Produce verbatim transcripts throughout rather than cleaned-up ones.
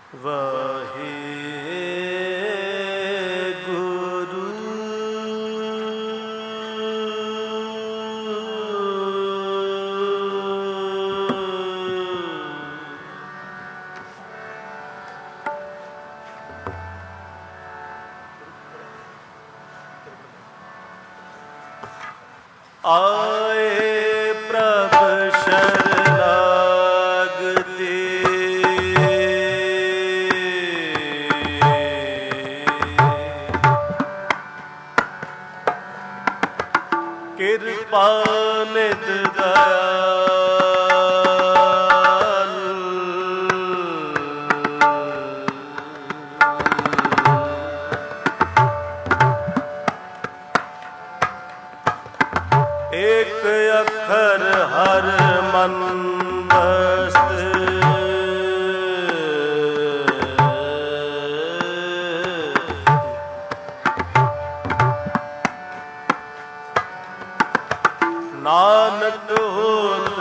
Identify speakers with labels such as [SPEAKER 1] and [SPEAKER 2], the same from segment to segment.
[SPEAKER 1] ਆਏ ਪ੍ਰਭ ਸ਼ਰਨਾਗਤੀ ਕਿਰਪਾ ਨਿਧ ਦਇਆਲ ਏਕ ਅੱਖਰ ਹਰ ਮਨ ਮਸਤ ਨਾਨਕ ਹੋਤ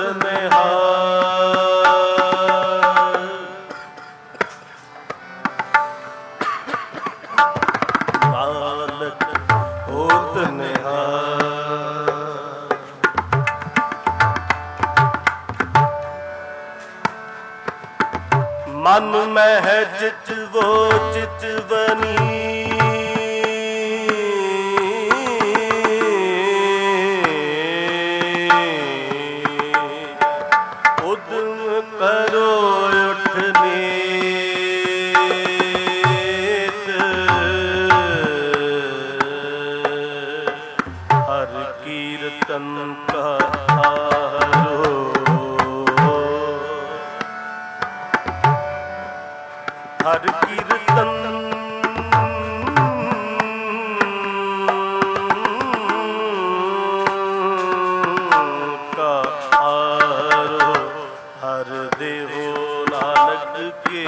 [SPEAKER 1] ਨਿਹਾਲ ਨਾਨਕ ਹੋਤ ਨਿਹਾਲ ਮਨ ਮਹਿ ਚਿਤਵੋ ਚਿਤਵਨੀ ਉਦਮ ਕਰੋ ਉਠ ਨੀਤ ਹਰ ਕੀਰਤਨ ਕਹਾਰੋ ਹਰ ਕੀਰਤਨ ਕਹਾਰੋ ਹਰ ਦੇਵੋ ਨਾਨਕ ਕੇ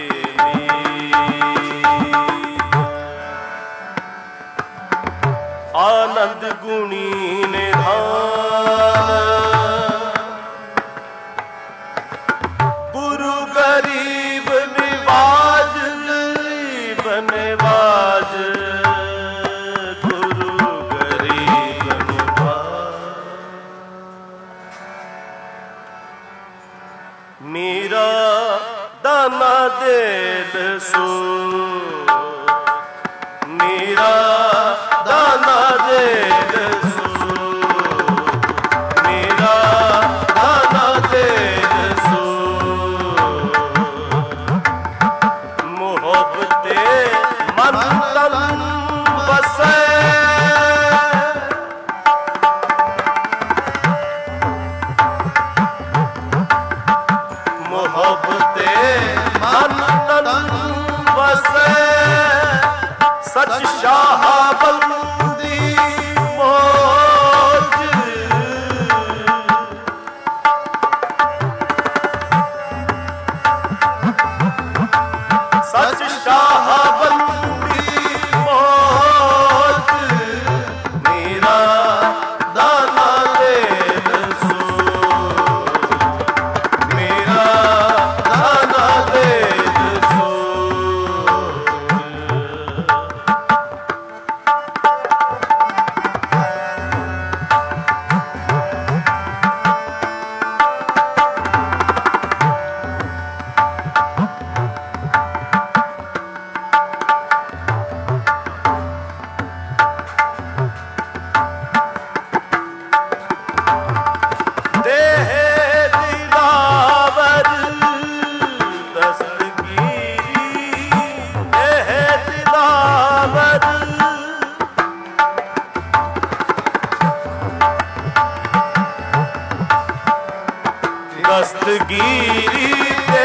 [SPEAKER 1] ਆਨੰਦ ਗੁਣੀ ਨਿਧਾਨ ਗੁਰੂ ਗਰੀਬ ਨਿਵਾਜ ਨਿਵਾਜ ਗੁਰੂ ਗਰੀਬ ਨਿਵਾਜ ਮੇਰਾ ਦਾਨਾ ਦੇ ਦਸੋ ਮੇਰਾ ਦਾਨਾ ਦੇ ਦਸੋ ਮੇਰਾ ਦਾਨਾ ਦੇ ਦਸੋ ਮੁਹੱਬਤੇ ਮਨ ਤਨ ਵਸੈ ਮੁਹੱਬਤੇ ਮਨ ਤਨ ਵਸੈ ਸਚ ਸ਼ਾਹਬੰਦੀ ਮੋਜ ਸਚ ਸ਼ਾਹਬੰਦੀ ਮੋਜ ਮੇਰਾ ਦਾਨਾ ਦੇ ਦਸੋ ਮੇਰਾ ਦਾਨਾ ਦੇ ਦਸੋ ਦਸਤਗੀਰੀ ਤੇ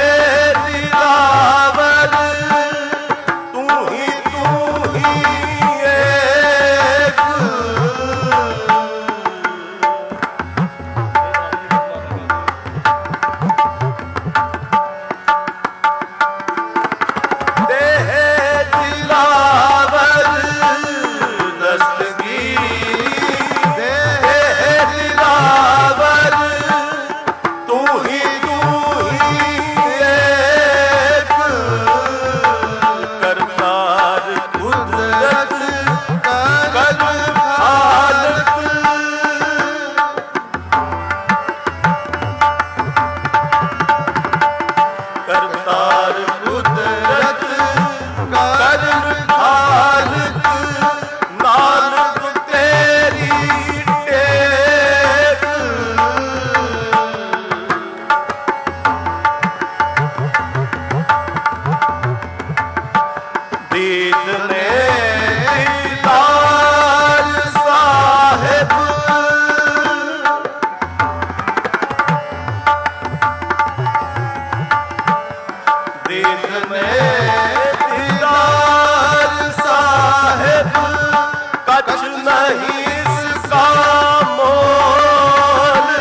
[SPEAKER 1] ਦਿਲਾਵਰ ਤੂੰ ਹੀ ਤੂੰ ਹੀ ਏਕ ਦੇਹ ਦਿਲਾਵਰ ਦਸਤਗੀਰੀ ਦੇਹ ਦਿਲਾਵਰ ਤੂੰ ਹੀ ਤੂੰ ਕਰਤਾਰ ਕੁਦਰਤ ਕਰਨ ਖਾਲਕ ਨਾਨਕ ਤੇਰੀ ਟੇਕ ਦੀਦ ਨੇ ਦੀਦਾਰ ਸਾਹਿਬ ਦੀਦ ਨੇ ਦੀਦਾਰ ਸਾਹਿਬ ਕਛ ਨਹੀਂ ਇਸਕਾ ਮੋਲ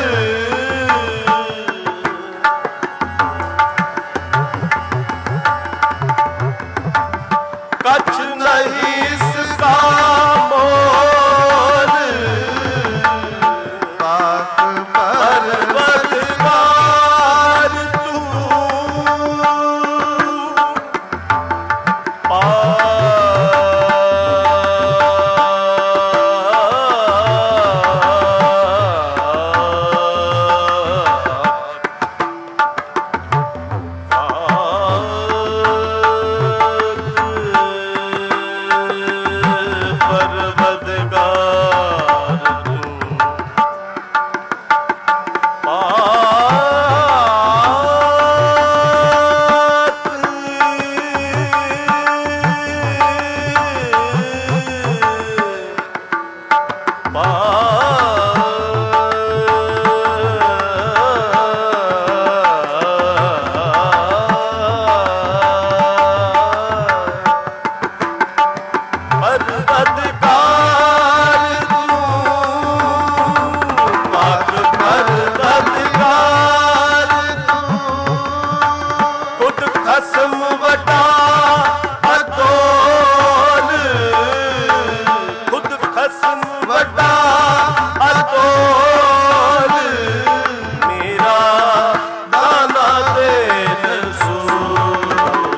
[SPEAKER 1] ਕਛ ਨਹੀਂ ਇਸਕਾ ਮੋਲ ਪਾਕ ਪਰਵਤਗਾਰ ਤੂੰ ਖਸਮ ਵਟਾ ਅਤੋਲ ਖੁਦ ਖਸਮ ਵਟਾ ਅਤੋਲ ਮੇਰਾ ਦਾਨਾ ਦੇ ਰਸੂਲ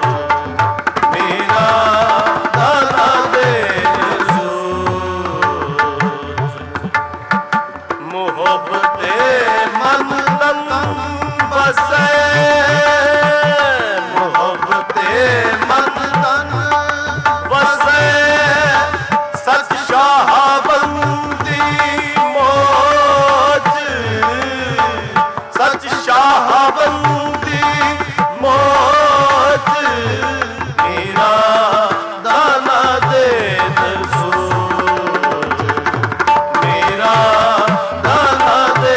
[SPEAKER 1] ਮੇਰਾ ਦਾਨਾ ਦੇ ਰਸੂਲ ਮੁਹੱਬਤੇ ਮਨ ਤਨ ਬਸੈ ਮਨ ਤਨ ਵਸੈ ਸਚ ਸ਼ਾਹਬੰਦੀ ਮੋਜ ਸਚ ਸ਼ਾਹਬੰਦੀ ਮੋਜ ਮੇਰਾ ਦਾਨਾ ਦੇ ਰਸੂਲ ਮੇਰਾ ਦਾਨਾ ਦੇ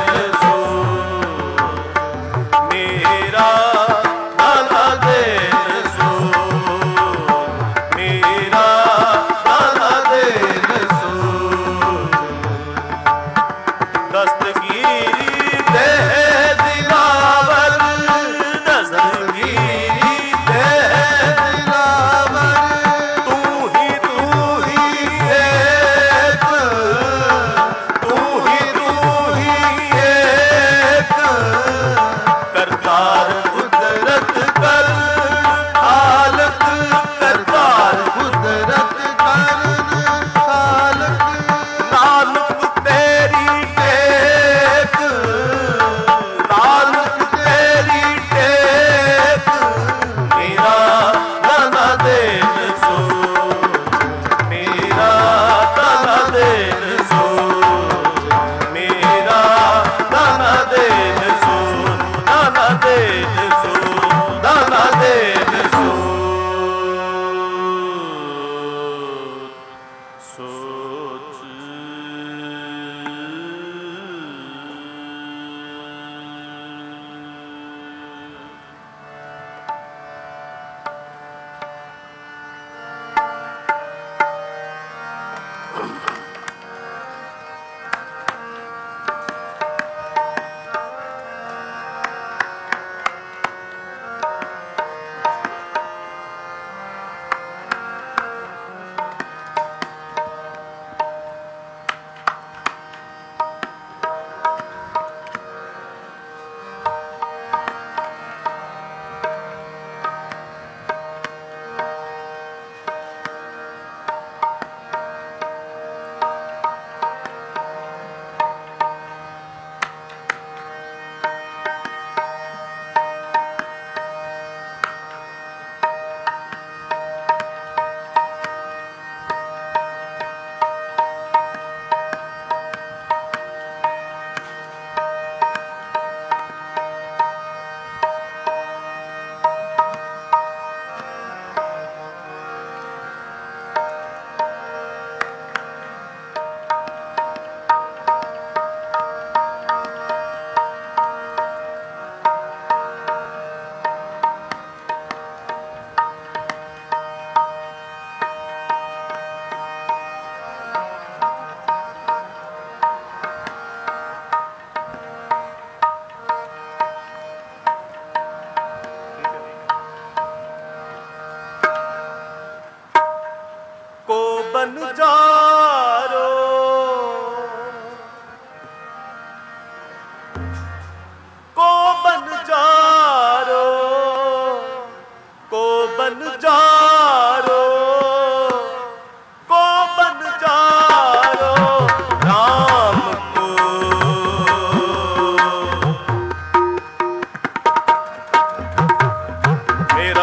[SPEAKER 1] ਰਸੂਲ ਮੇਰਾ ਦਾਨਾ ਦੇ ਦਸਤਗੀਰੀ ਦੇ ਦਿਲਾਵਰ ਦਸਤਗੀਰੀ ਦੇ ਦਿਲਾਵਰ ਤੂੰ ਹੀ ਤੂੰ ਹੀ ਏਕ ਤੂੰ ਹੀ ਤੂੰ ਹੀ ਏਕ ਕਰਤਾਰ ਕੁਦਰਤ ਕਰ ਖਾਲਕ ਕਰਤਾਰ ਕੁਦਰਤ ਕਰ ਖਾਲਕ ਨਾਨਕ ਤੇਰੀ ਨਾਨਕ ਤੇਰੀ ਟੇਕ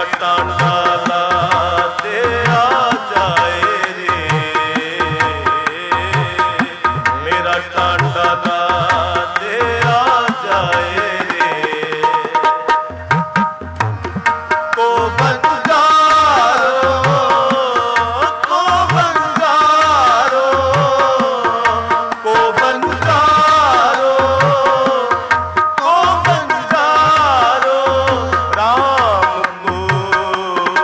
[SPEAKER 1] टांडा ला दे आ जाए रे, मेरा टांडा ला दे आ जाए रे। को बंजारो को बंजारो को बंजारो को बंजारो राम को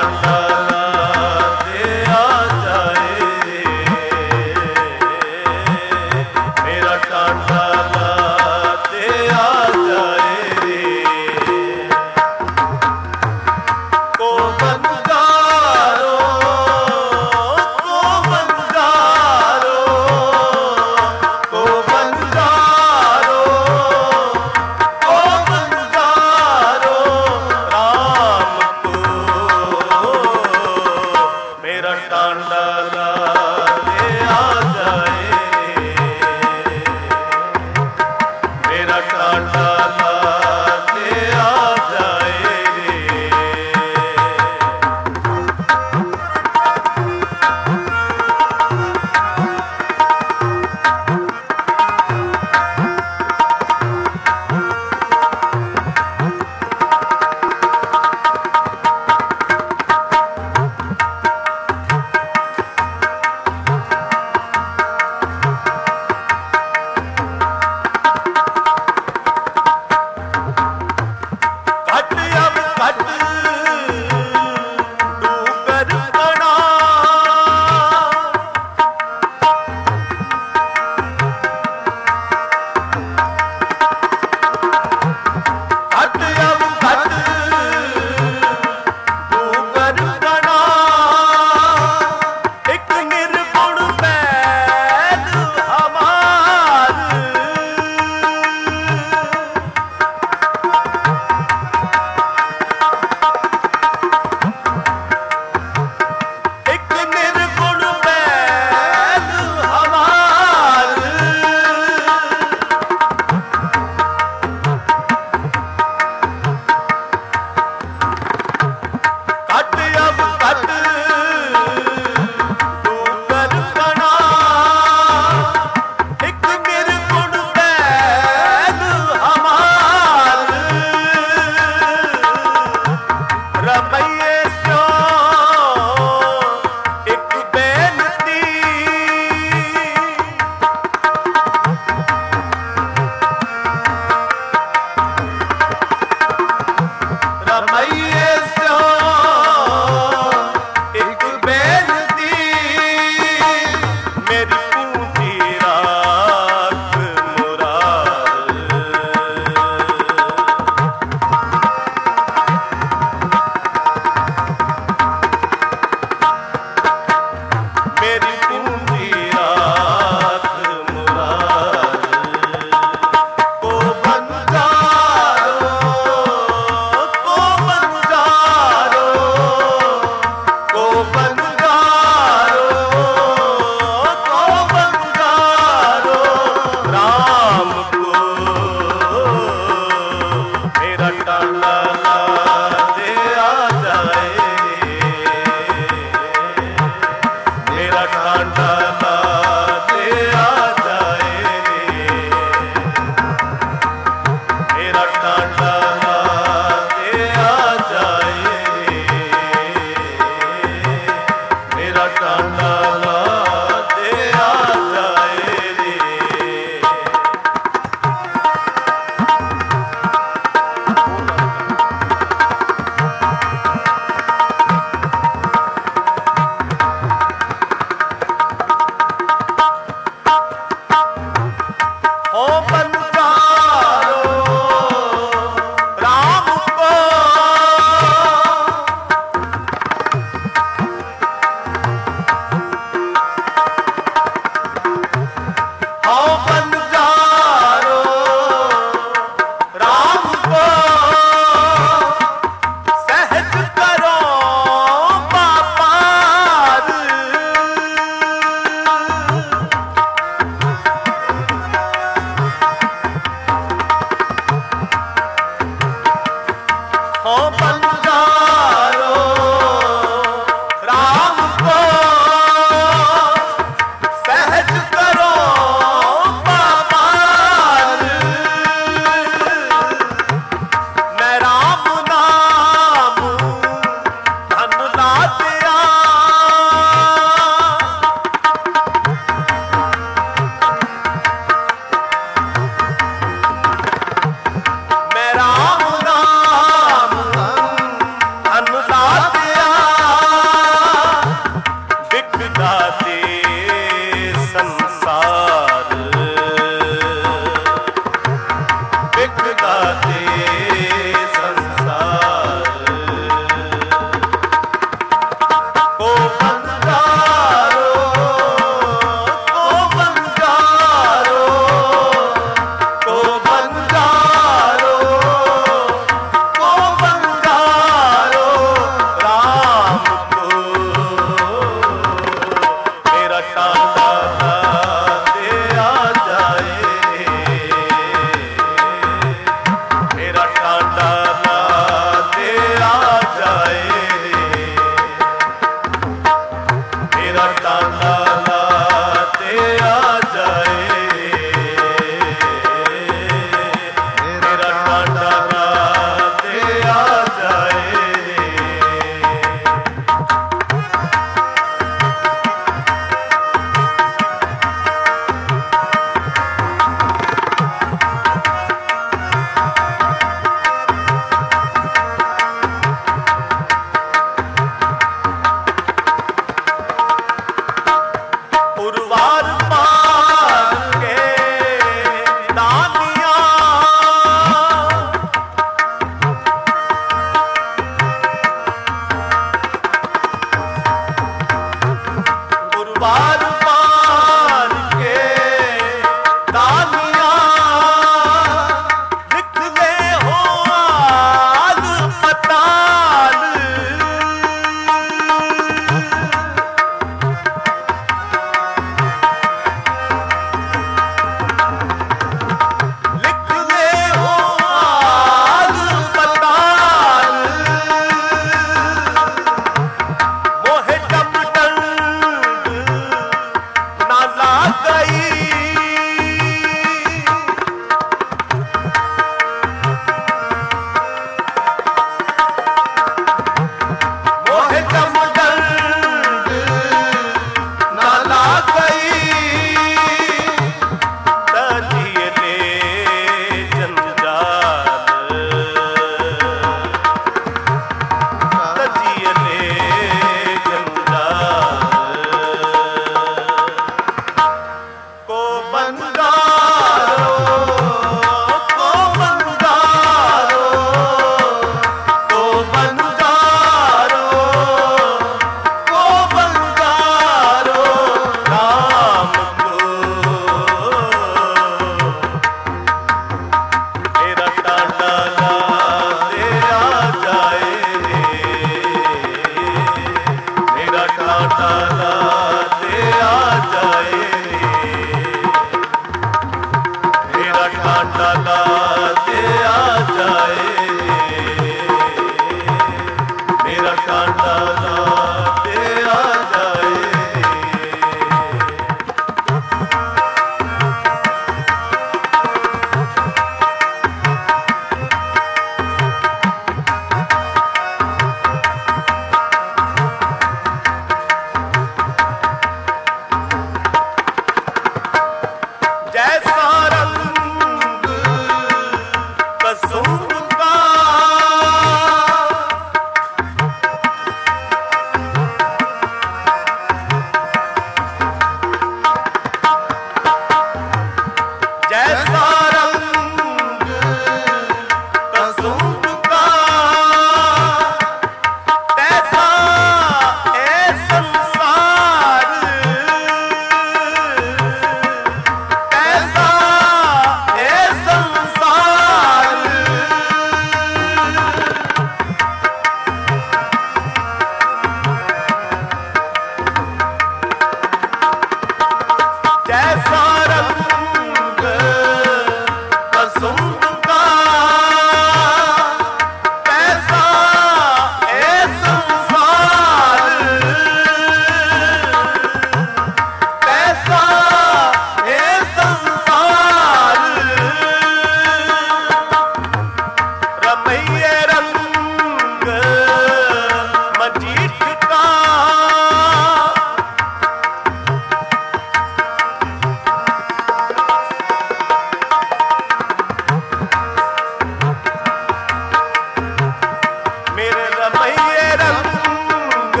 [SPEAKER 1] रमैये रंग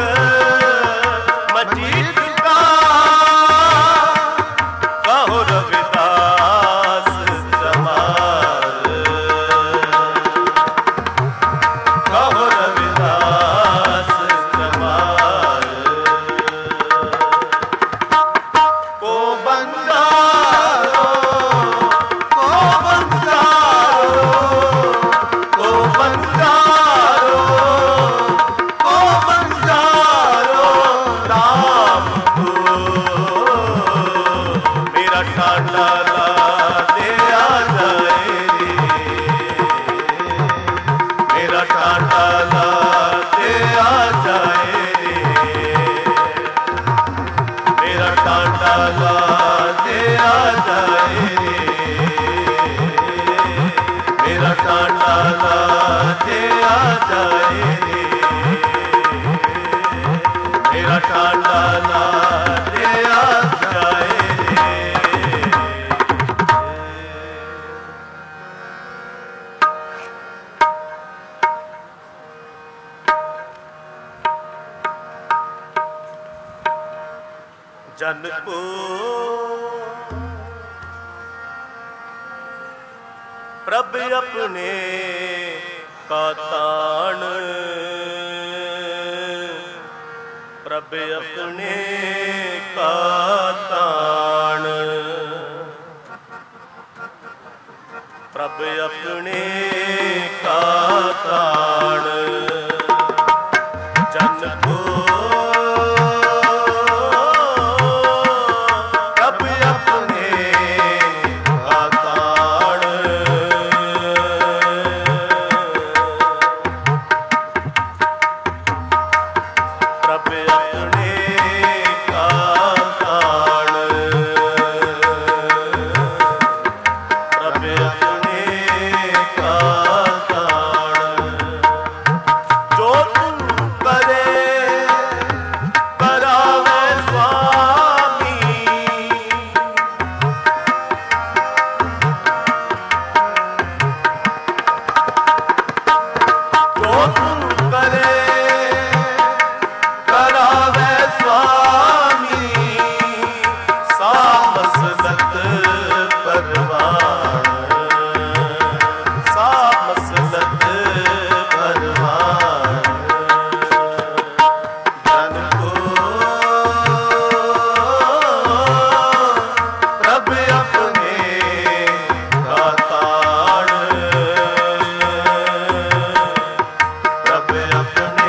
[SPEAKER 1] मजीठ का, कहो रविदास जमाल, कहो रविदास जमाल। को बंजारो को बंजारो को बंजारो को बंजारो राम को मेरा टाटा ला दे आ जाए रे, मेरा टाटा ला दे आ जाए रे, मेरा टाटा ला दे आ जाए रे, मेरा टाटा ला दे आ जाए रे, मेरा टाटा ला दे आ जाए रे। जन को प्रभ अपने का ताण, प्रभ अपने का ताण, प्रभ अपने का ताण। जन को प्रभ अपने का ताण, प्रभ अपने का ताण, प्रभ अपने का ताण। जो तू करे करावे स्वामी, जो तू करे करावे स्वामी, सामसलत परवान, सामसलत परवान। जन को प्रभ अपने का ताण, प्रभ अपने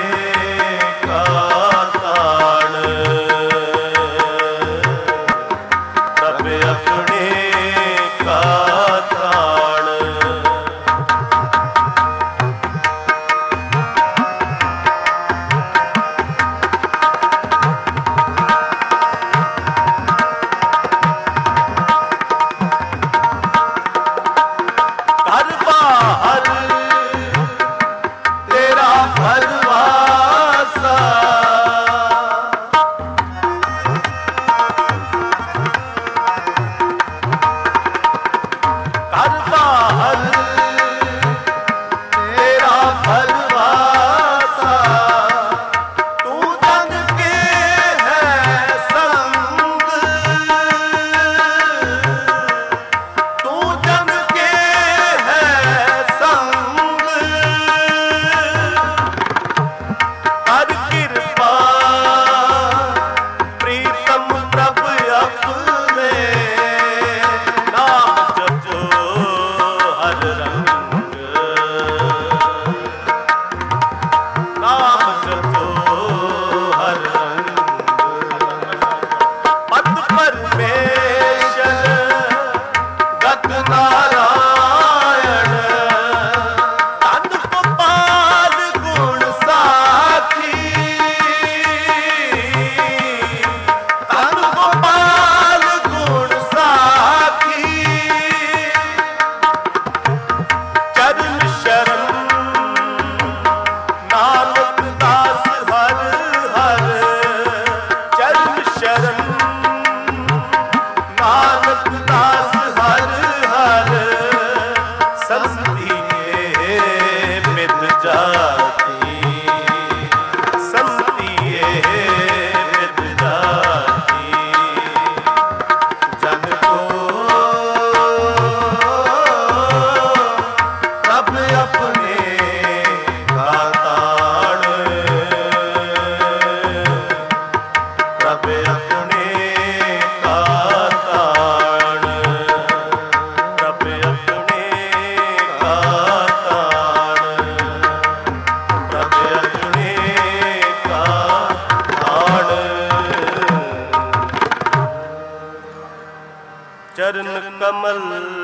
[SPEAKER 1] चरण कमल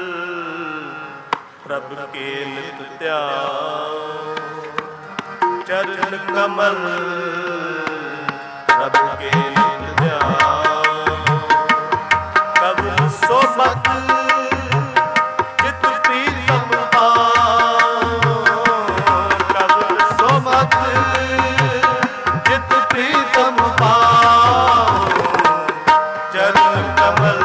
[SPEAKER 1] प्रभ के नित ध्यान, चरण कमल प्रभ के नित ध्यान। कबल सोबत चित प्रीतम पाओ, कबल सोबत चित प्रीतम पाओ, चरण कमल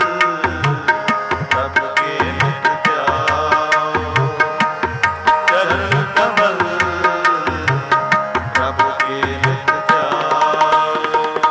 [SPEAKER 1] प्रभ के नित ध्यान, चरण कमल प्रभ के नित ध्यान।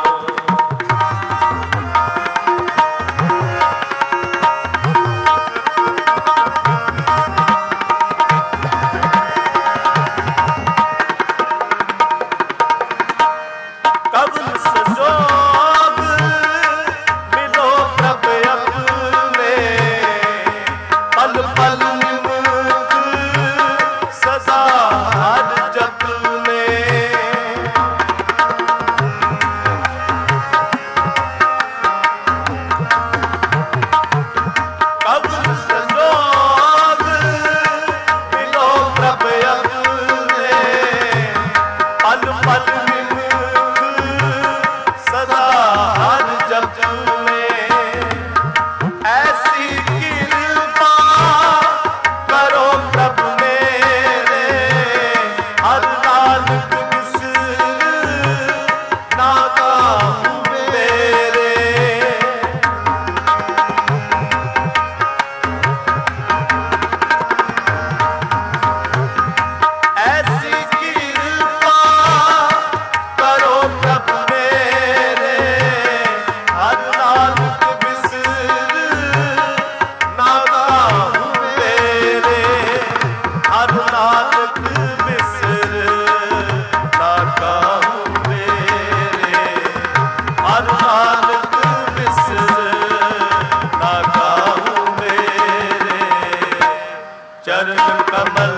[SPEAKER 1] कबल संजोग मिलो प्रभ अपने, पल पल निमुख सदा हर जपने। कबल संजोग मिलो प्रभ अपने, पल पल निमुख सदा हर जपने। ऐसी कृपा करो प्रभु मेरे, हर नानक बिसर ना काहू मेरे। ऐसी कृपा करो प्रभु मेरे, हर नानक बिसर ना काहू मेरे, हर नानक बिसर ना काहू मेरे, हर नानक बिसर ना काहू मेरे। चरण कमल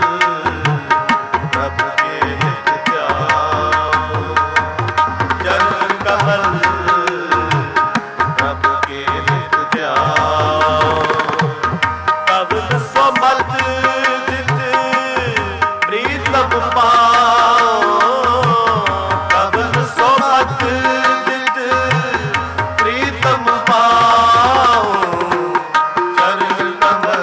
[SPEAKER 1] प्रभ के नित ध्यान, चरण कमल प्रभ के नित ध्यान। कबल सोमत जित प्रीतम पाओ, कबल सोमत जित प्रीतम पाओ, चरण कमल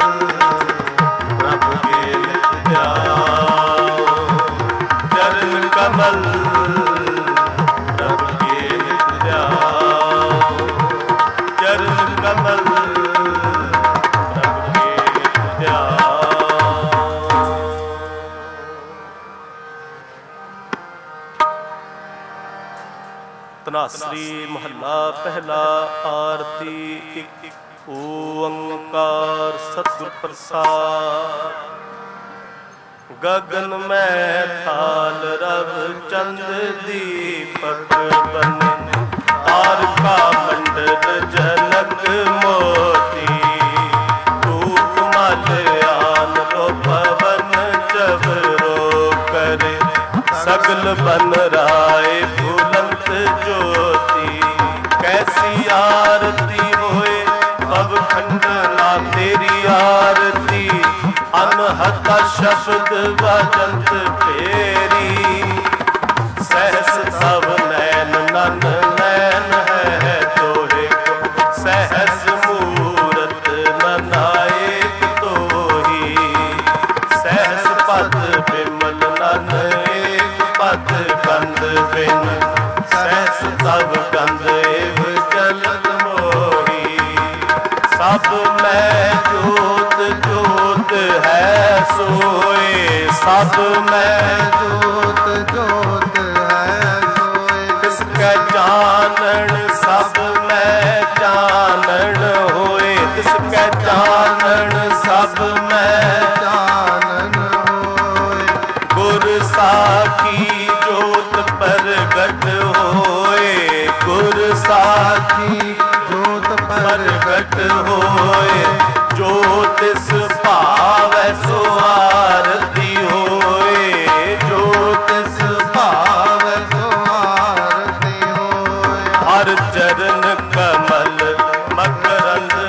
[SPEAKER 1] प्रभ के नित ध्यान, चरण कमल प्रभ के नित ध्यान, चरण कमल प्रभ के नित ध्यान। ਧਨਾਸਰੀ ਮਹੱਲਾ ਪਹਿਲਾ। ਆਰਤੀ ਇੱਕ ਓੰਕਾਰ ਸਤਿਗੁਰ ਪ੍ਰਸਾਦ। ਗगन में थाल रव चंद दीपक बन, तारका मंडल जनक मोती, धूप मल आन लो पवन जबरो करे, सगल बन राय फूलंत ज्योति। कैसी आरती होए पव खंडना तेरी आरती, अनहता शब्द वजंत फेरी। सहस तव नैन नन नैन है तोहे को, सहस मूरत ननाएक तोही। सहस पद बिमल नन एक पद गंध बिन, सहस तव गंध एव जलद मोही। सब मैं जोत जोत है सोए, सब मैं
[SPEAKER 2] जोत जोत है सोए।
[SPEAKER 1] तिसकै जानन सब मैं जानन होए, तिसकै जानन सब मैं
[SPEAKER 2] जानन होए।
[SPEAKER 1] गुर साखी जोत प्रगट होए, गुर साखी
[SPEAKER 2] जोत
[SPEAKER 1] प्रगट होए। जो तिस भावै सो आरती होए, जो तिस
[SPEAKER 2] भावै सो आरती होए।
[SPEAKER 1] हर चरण कमल मकरंद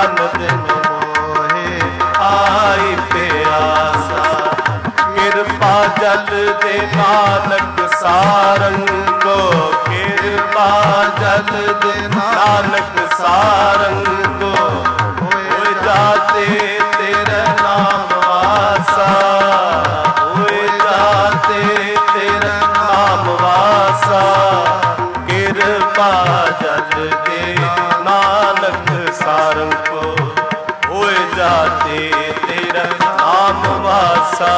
[SPEAKER 1] ਅਨ ਦਿਨ ਮੋਹੇ ਆਈ ਪਿਆਸਾ। ਕਿਰਪਾ ਜਲ ਦੇ ਨਾਨਕ ਸਾਰੰਗੋ, ਕਿਰਪਾ ਜਲ ਦੇ ਨਾਨਕ ਸਾਰੰਗੋ, ਹੋਏ ਜਾਤੇ ਤੇਰੇ ਨਾਮ ਵਾਸਾ, ਹੋਏ ਜਾਤੇ ਤੇਰੇ ਨਾਮ ਵਾਸਾ। ਕਿਰਪਾ ਜਲ ਦੇ ਨਾਨਕ ਸਾਰੰਗੋ, ਹੋਏ ਜਾਤੇ ਤੇਰਾ ਨਾਮ ਵਾਸਾ।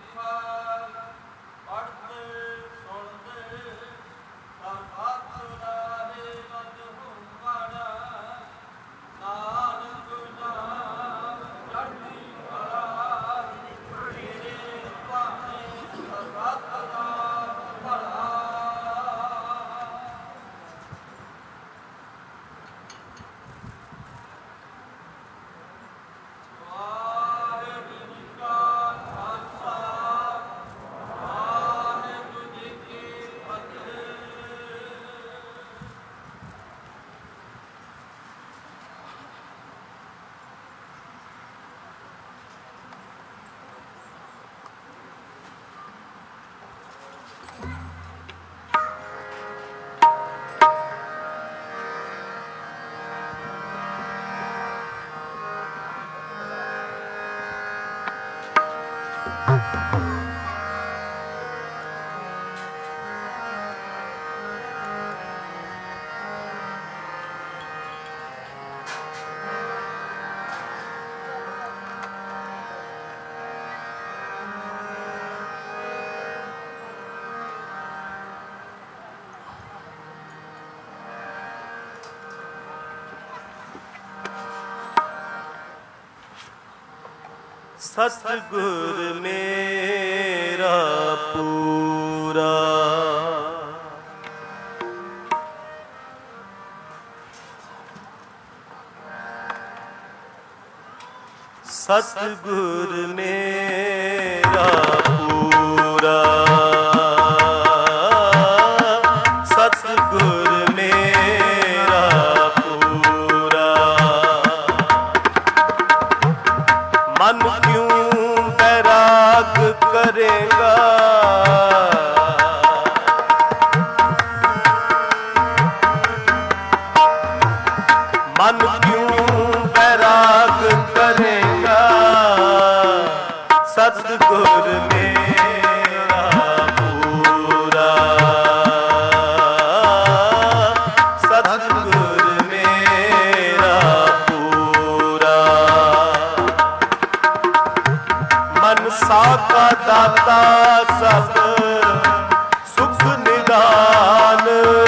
[SPEAKER 1] ਸਤਿਗੁਰ ਮੇਰਾ ਪੂਰਾ ਸਤਿਗੁਰ ਮੇਰਾ ਪੂਰਾ ਸਤਿਗੁਰ ਮੇਰਾ ਪੂਰਾ ਮਨ ਕਿਉਂ ਬੈਰਾਗ ਕਰੇਗਾ ਮਨ ਕਿਉਂ ਬੈਰਾਗ ਕਰੇਗਾ ਸਤਿਗੁਰ ਮੇਰਾ ਪੂਰਾ ਸਤਿਗੁਰ ਮੇਰਾ ਪੂਰਾ ਮਨਸਾ ਕਾ ਦਾਤਾ ਸਭ ਸੁਖ ਨਿਦਾਨ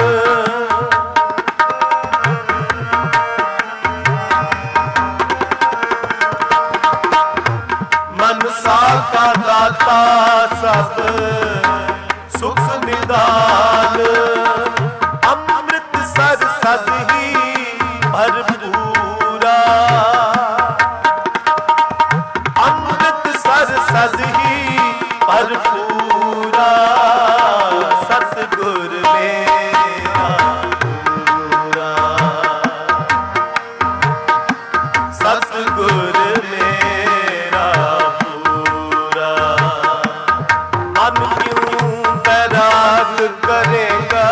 [SPEAKER 1] ਮਨਸਾ ਕਾ ਦਾਤਾ ਸਭ ਸੁਖ ਨਿਦਾਨ ਅੰਮ੍ਰਿਤ ਸਰ ਸਦ ਹੀ ਭਰਪੂਰਾ ਅੰਮ੍ਰਿਤ ਸਰ ਸਦ ਹੀ ਭਰਪੂਰਾ ਸਤਿਗੁਰ ਮੇਰਾ ਪੂਰਾ ਸਤਿਗੁਰ ਮੇਰਾ ਪੂਰਾ ਮਨ ਕਿਉਂ ਬੈਰਾਗ ਕਰੇਗਾ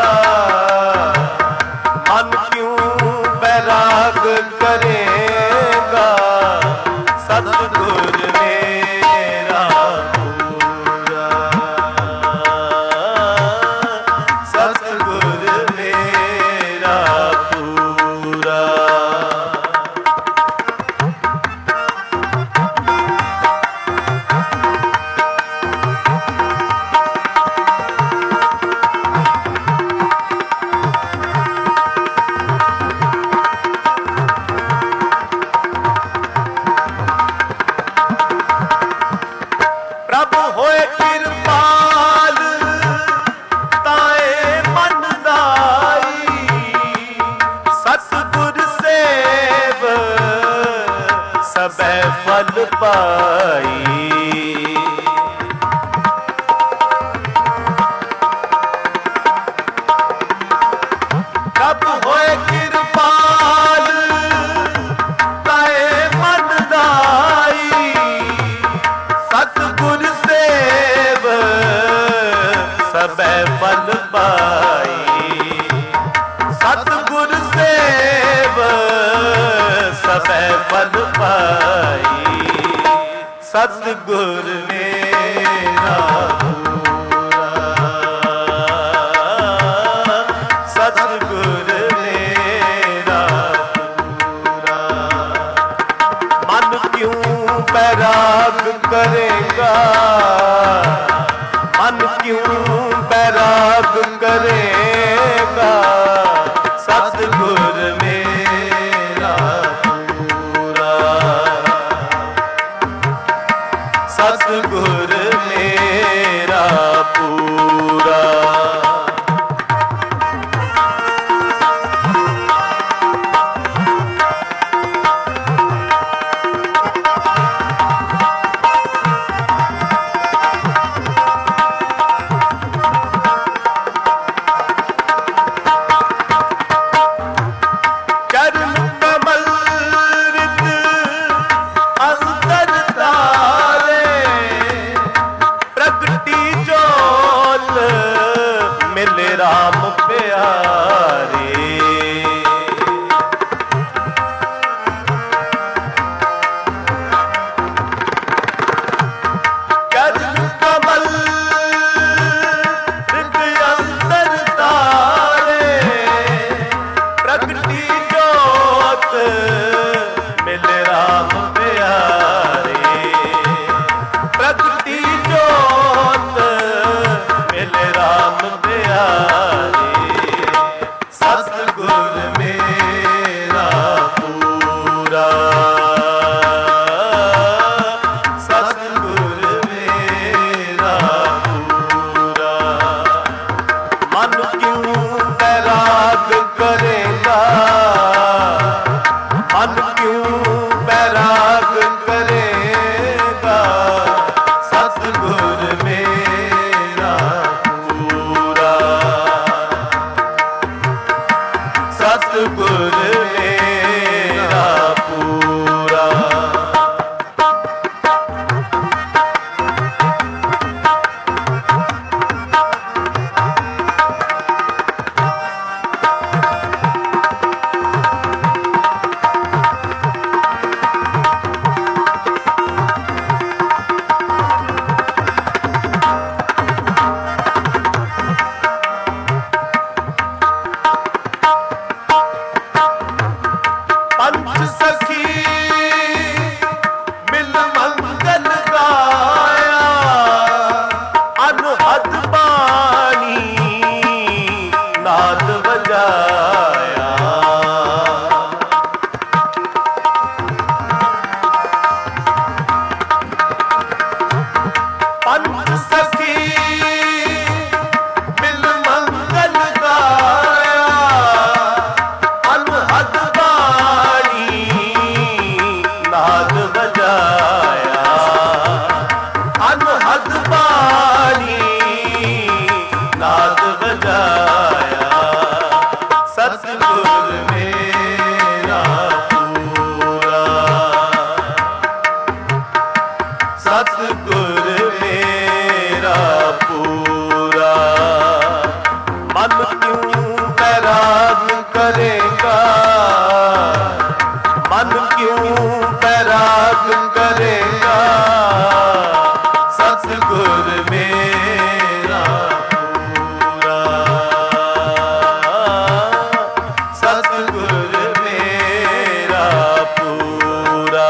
[SPEAKER 1] ਮਨ ਕਿਉਂ ਬੈਰਾਗ ਕਰੇਗਾ ਸਤਿਗੁਰ ਮੇਰਾ ਪੂਰਾ ਸਤਿਗੁਰ ਮੇਰਾ ਪੂਰਾ ਪ੍ਰਭ ਹੋਏ ਕਿਰਪਾਲ ਤਾਏ ਮਨ ਦਾਈ ਸਤਿਗੁਰ ਸੇਵ ਸਬੈ ਫਲ ਪਾਈ ਪ੍ਰਭ ਹੋਏ ਕਿਰਪਾਲ ਤਾਏ ਮਨ ਦਾਈ ਸਤਿਗੁਰ ਸੇਵ ਸਬੈ ਫਲ ਪਾਈ ਸਤਿਗੁਰ ਸੇਵ ਸਬੈ ਫਲ ਪਾਈ ਸਤਿਗੁਰ ਮੇਰਾ ਪੂਰਾ ਸਤਿਗੁਰ ਮੇਰਾ ਪੂਰਾ ਮਨ ਕਿਉਂ ਬੈਰਾਗ ਕਰੇਗਾ करेगा, मन क्यों बैराग करेगा, सतगुर मेरा पूरा, सतगुर मेरा पूरा। राम प्यारे, कर्ण कमल हृदय अंतर तारे, प्रगटी जोत मिले राम प्यारे, प्रगटी जोत मिले राम प्यारे, सतगुर मेरा पूरा, सतगुर मेरा पूरा। मन क्यों बैराग करेगा, मन क्यों बैराग करेगा, सतगुर मेरा पूरा, सतगुर मेरा पूरा। पंच सखी मिल मंगल गाया, अनहद बानी नाद बजाया, पंच सखी मिल मंगल गाया, अनहद नाद बजाया, अनहद बानी नाद बजाया, सतगुर मेरा पूरा, सतगुर मेरा पूरा। मन क्यों बैराग करेगा, मन क्यों बैराग करेगा, सतगुर मेरा पूरा, सतगुर मेरा पूरा।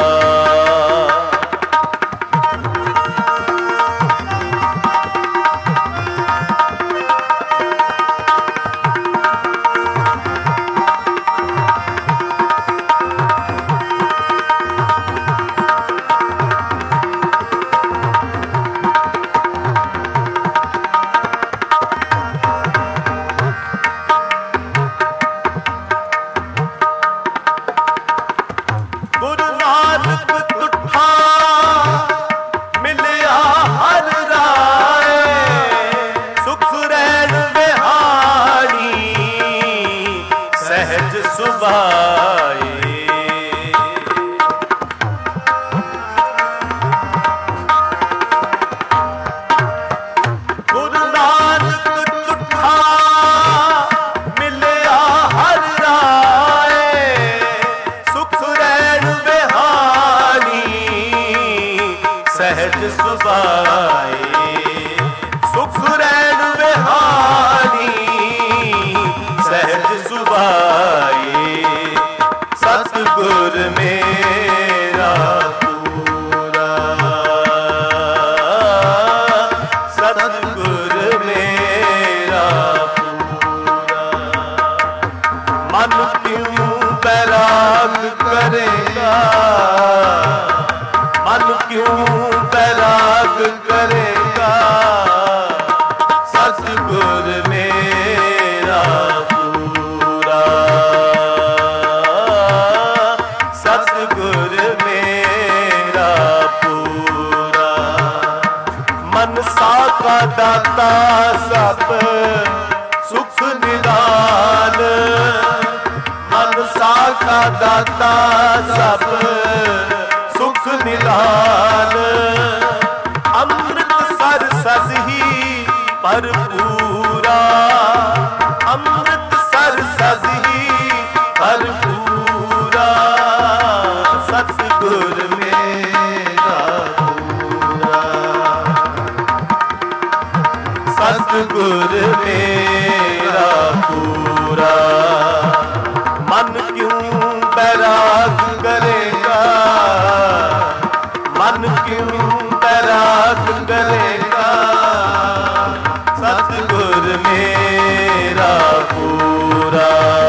[SPEAKER 1] गुरु नानक तुठा मिलिया हर राय, सुख रैन बिहारी सहज सुभाए, गुरु नानक तुठा मिलिया हर राय, सुख रैन सहज सुभाए, सुख रैन बिहारी सहज सुभाए, सतगुर मेरा पूरा, मनसा का दाता सब सुख निदान, मनसा का दाता सब सुख निदान। अमृत सर सद ही भरपूरा, अमृत सर सद ही भरपूरा। सतगुर मेरा पूरा, सतगुर मेरा पूरा। मन क्यों बैराग करेगा, मन क्यों बैराग करेगा। सतगुर मेरा पूरा,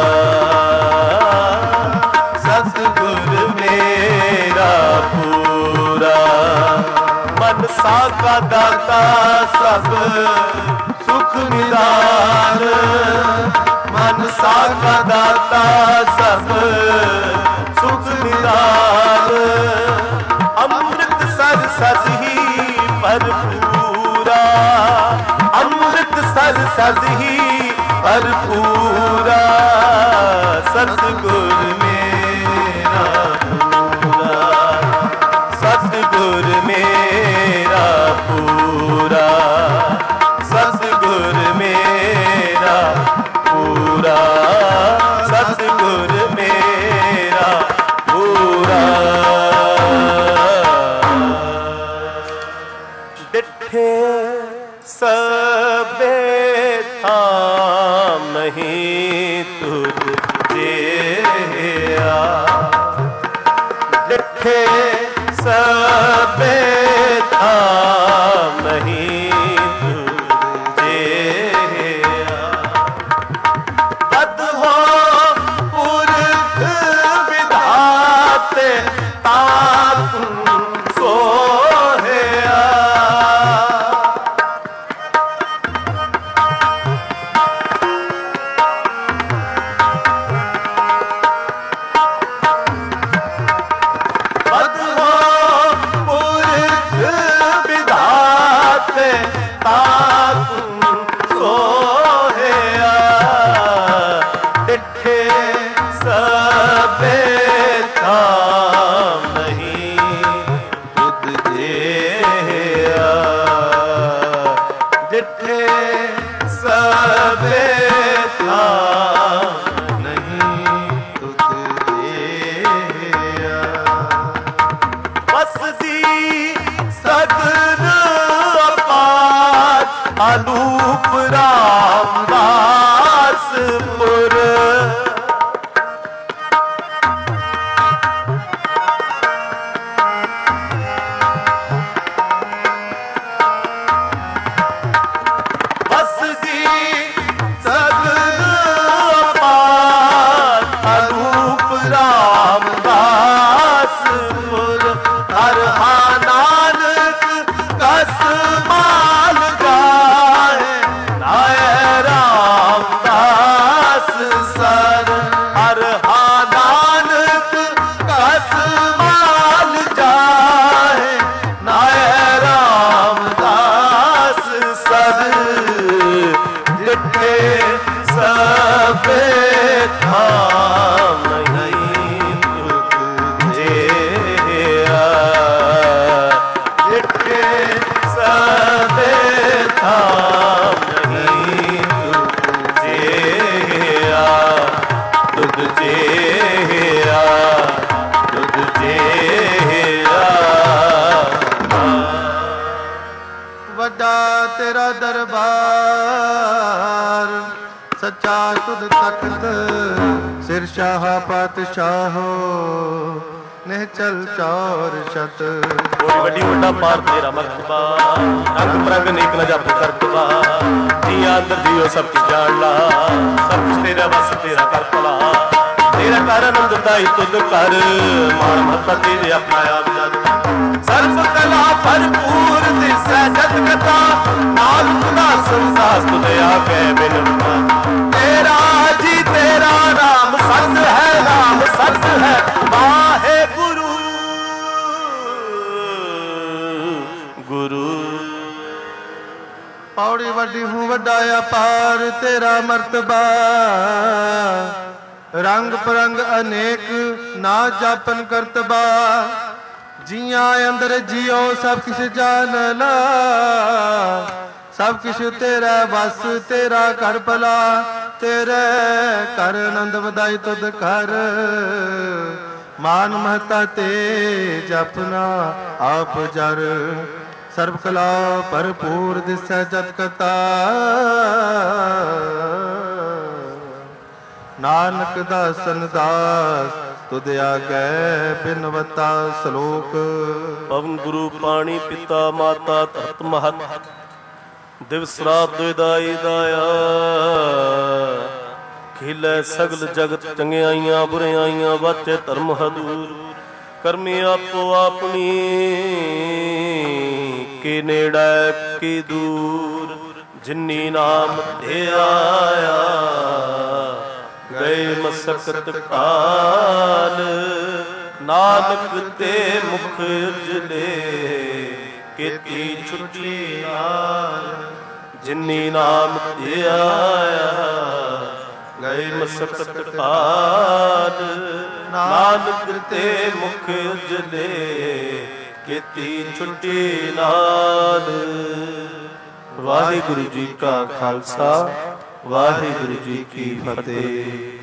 [SPEAKER 1] सतगुर मेरा पूरा। मनसा का दाता सब सुख निदान, मनसा का दाता सब सुख निदान। अमृत सर सद ही भरपूरा, अमृत सर सद ही भरपूरा। सतगुर मेरा पूरा, सतगुर मेरा पूरा, सतगुर मेरा पूरा, सतगुर मेरा पूरा। डिठे सबे थाम ही तुझे आ, डिठे सबे थाम ही तुझे आ। बद हो पुरख विधाते ताप सोहया, बद हो पुरख विधाते ताप सोहया। डिठे सबे थाम नहीं तुझे आ, डिठे सबे थाम नहीं तुझे आ। बसदी सगन अपार अनूप रामदासपुर, बसदी सगन अपार अनूप रामदासपुर। हर हा नानक कस माल गाए, नाय रामदास सर। हर हा नानक कस माल जाए, नाय रामदास सर। डिठे सबे थाम नहीं तुझे आ, डिठे सबे थाम नहीं तुझे आ, तुझे आ, तुझे आ।
[SPEAKER 2] वड्डा तेरा दरबार, सच्चा तुद तख्त, सिर शाह पातशाहो, निहचल चौर शत।
[SPEAKER 1] कोटि वड्डी वड्डा पार तेरा मरतबा, रंग बरंग नेक न जप करतबा। जिया अंदर जियो सब कुछ जान ला, सब कुछ तेरा बस तेरा कर भला। तेरा कर आनंद दाई तुद कर, मान महत्ता तेरे अपना आप जग। सर्व कला भरपूर दिसै जत कथा, नाम खुदा संसार तुझे आके बिनता। तेरा जी तेरा नाम सत है, नाम सत है वाहे गुरु, गुरु
[SPEAKER 2] पौड़ी वड्डी हूँ वड्डा अपार तेरा मर्तबा, रंग परंग अनेक ना जापन करतबा, जिया अंदर जियो सब किश जान ला, सब किश तेरा बस तेरा कर भला, तेरे कर आनंद वधाई तुद कर, मान महता तेज अपना आप जर, सर्व कला भरपूर दिसै जत कता, नानक दासन दास तुद आगै बिनवता सलोक।
[SPEAKER 1] पवन गुरु पाणी पिता माता धरत महत, दिवस रात दुदाई दाया, खिलै सगल जगत चंगियाइयां बुराइयां, वाचे धर्म हदूर, करमी आपो अपनी के नेड़ा के दूर, जिन्नी नाम दे आया गए मसकत काल, नानक ते मुख उजले केती छुटी नाल, जिन्नी नाम दे आया गए मसकत काल, नानक ते मुख उजले केती छुटी नाल। वाहिगुरु जी का खालसा, वाहिगुरु जी की फतेह।